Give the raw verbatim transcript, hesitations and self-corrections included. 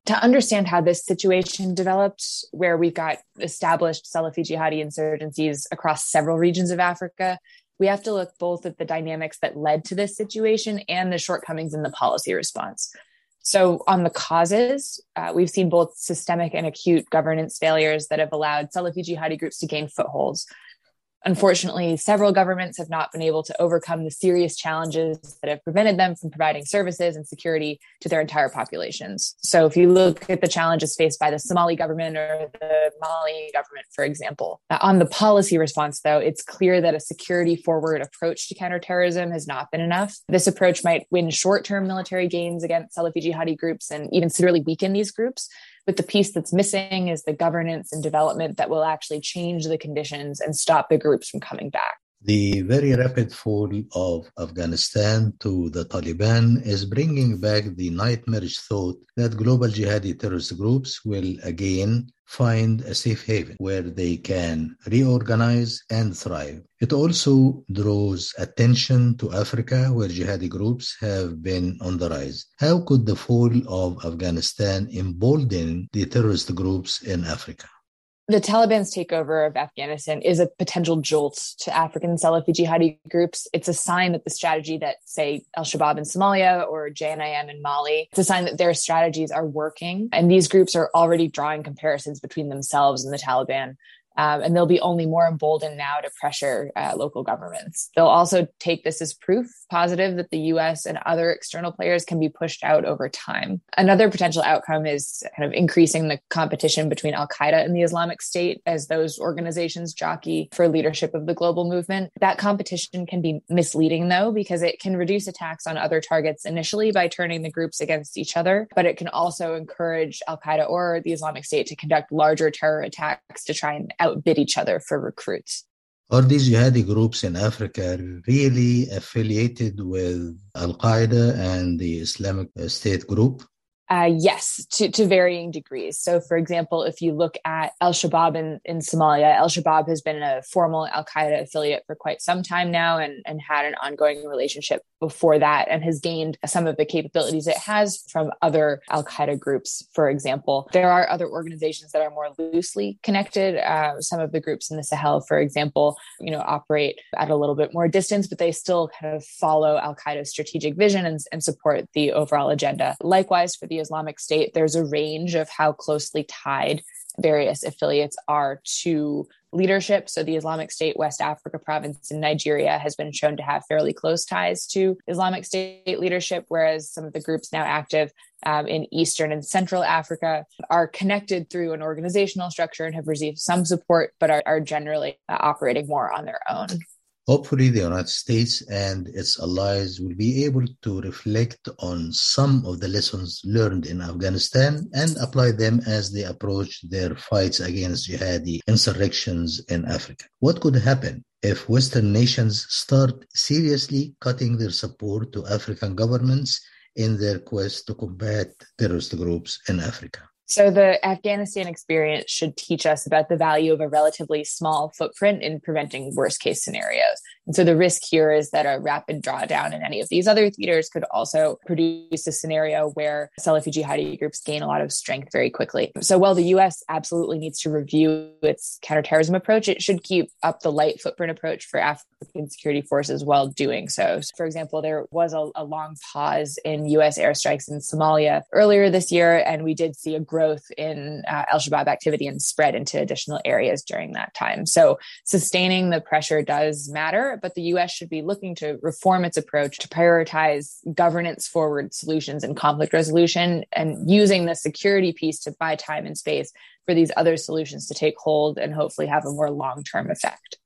To understand how this situation developed, where we've got established Salafi jihadi insurgencies across several regions of Africa, we have to look both at the dynamics that led to this situation and the shortcomings in the policy response. So on the causes, uh, we've seen both systemic and acute governance failures that have allowed Salafi jihadi groups to gain footholds. Unfortunately, several governments have not been able to overcome the serious challenges that have prevented them from providing services and security to their entire populations. So if you look at the challenges faced by the Somali government or the Mali government, for example, on the policy response, though, it's clear that a security-forward approach to counterterrorism has not been enough. This approach might win short-term military gains against Salafi jihadi groups and even severely weaken these groups. But the piece that's missing is the governance and development that will actually change the conditions and stop the groups from coming back. The very rapid fall of Afghanistan to the Taliban is bringing back the nightmarish thought that global jihadi terrorist groups will again find a safe haven where they can reorganize and thrive. It also draws attention to Africa, where jihadi groups have been on the rise. How could the fall of Afghanistan embolden the terrorist groups in Africa? The Taliban's takeover of Afghanistan is a potential jolt to African Salafi jihadi groups. It's a sign that the strategy that, say, Al-Shabaab in Somalia or J N I M in Mali, it's a sign that their strategies are working. And these groups are already drawing comparisons between themselves and the Taliban. Um, and they'll be only more emboldened now to pressure uh, local governments. They'll also take this as proof positive that the U S and other external players can be pushed out over time. Another potential outcome is kind of increasing the competition between Al-Qaeda and the Islamic State as those organizations jockey for leadership of the global movement. That competition can be misleading, though, because it can reduce attacks on other targets initially by turning the groups against each other, but it can also encourage Al-Qaeda or the Islamic State to conduct larger terror attacks to try and outbid each other for recruits. Are these jihadi groups in Africa really affiliated with Al-Qaeda and the Islamic State group? Uh, yes, to, to varying degrees. So, for example, if you look at Al-Shabaab in, in Somalia, Al-Shabaab has been a formal Al-Qaeda affiliate for quite some time now and, and had an ongoing relationship before that and has gained some of the capabilities it has from other Al-Qaeda groups, for example. There are other organizations that are more loosely connected. Uh, some of the groups in the Sahel, for example, you know, operate at a little bit more distance, but they still kind of follow Al-Qaeda's strategic vision and, and support the overall agenda. Likewise, for the Islamic State, there's a range of how closely tied various affiliates are to leadership. So the Islamic State West Africa province in Nigeria has been shown to have fairly close ties to Islamic State leadership, whereas some of the groups now active um, in Eastern and Central Africa are connected through an organizational structure and have received some support, but are, are generally uh, operating more on their own. Hopefully, the United States and its allies will be able to reflect on some of the lessons learned in Afghanistan and apply them as they approach their fights against jihadi insurrections in Africa. What could happen if Western nations start seriously cutting their support to African governments in their quest to combat terrorist groups in Africa? So the Afghanistan experience should teach us about the value of a relatively small footprint in preventing worst case scenarios. And so the risk here is that a rapid drawdown in any of these other theaters could also produce a scenario where Salafi jihadi groups gain a lot of strength very quickly. So while the U S absolutely needs to review its counterterrorism approach, it should keep up the light footprint approach for African security forces while doing so. So for example, there was a, a long pause in U S airstrikes in Somalia earlier this year, and we did see a growth in uh, Al-Shabaab activity and spread into additional areas during that time. So sustaining the pressure does matter, but the U S should be looking to reform its approach to prioritize governance-forward solutions and conflict resolution and using the security piece to buy time and space for these other solutions to take hold and hopefully have a more long-term effect.